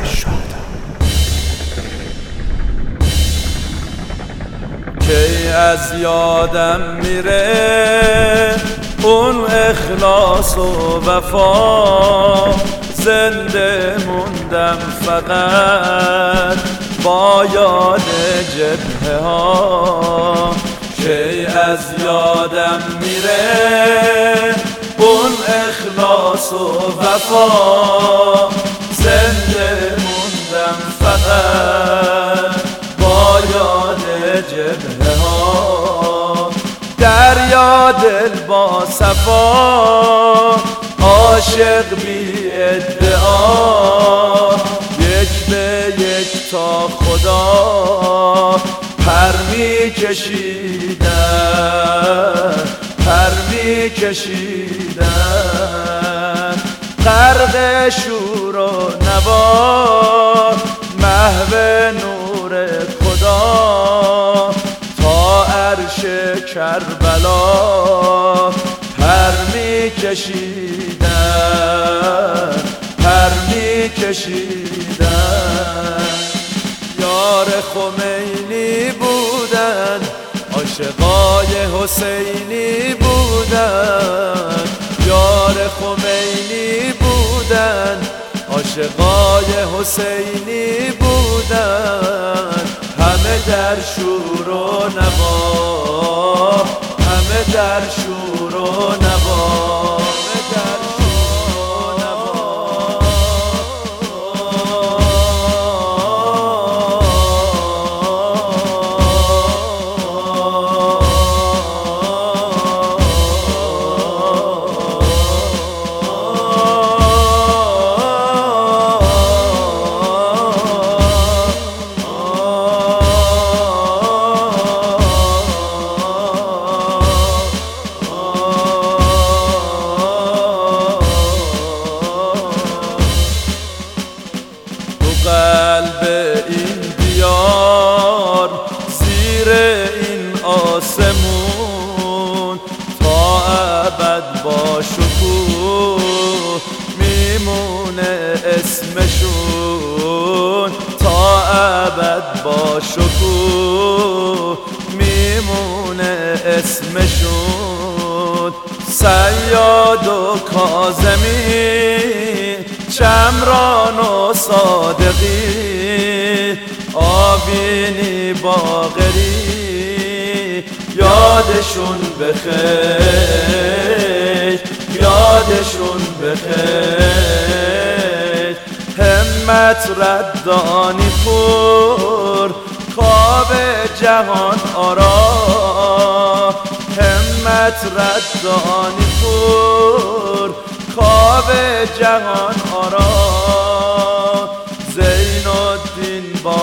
کی از یادم میره اون اخلاص و وفا، زنده موندم فقط با یاد جبهه ها. کی از یادم میره اون اخلاص و وفا، زنده موندم فقط با یاد جبهه ها. دریا دل با صفا، عاشق بی ادعا، یک به یک تا خدا پر می کشیدن، پر می کشیدن. غرق شور و نوا، محو نور خدا، تا عرش کربلا پر می کشیدن، پر می کشیدن. یار خمینی بودن، عاشقای حسینی بودن. یار خمینی بودن، عاشقای حسینی بودن. همه در شور و نوا، همه در شور و نوا. قلب این دیار، زیر این آسمون، تا ابد با شکوه میمونه اسمشون. تا ابد با شکوه میمونه اسمشون. صیاد و کاظمی، شمران و صادقی، آبینی باقری، یادشون بخیر، یادشون بخیر. همت ردانی پور، خواب جهان آرا. همت ردانی پور، خواب جهان آرا. زین الدین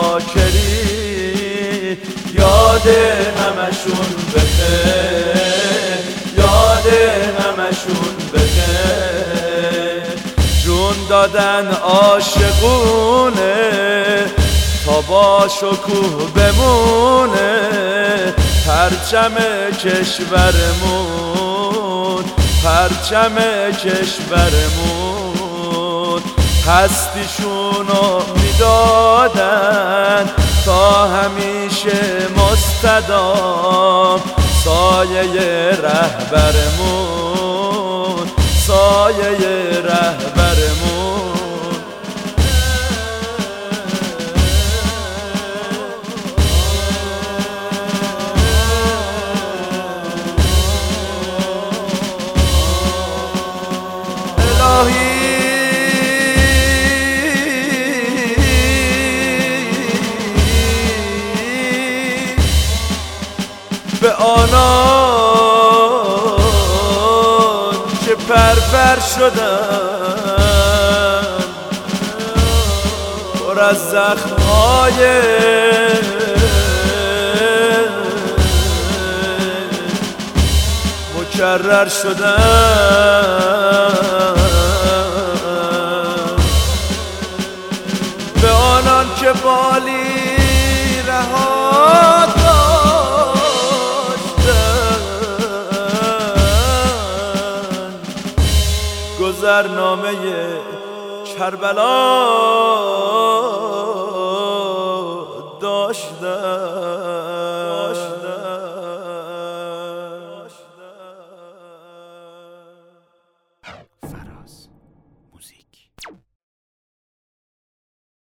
باکری، یاد همشون بخیر، یاد همشون بخیر. جون دادن عاشقونه، تا با شکوه بمونه پرچم کشورمون، پرچم کشورمون. هستیشونو میدادن تا همیشه مستدام، سایه رهبرمون، سایه رهبرمون. به آنان که پرپر شدن، پر از زخم‌های مکرر شدن. به آنان که بالی رها گذرنامه کربلا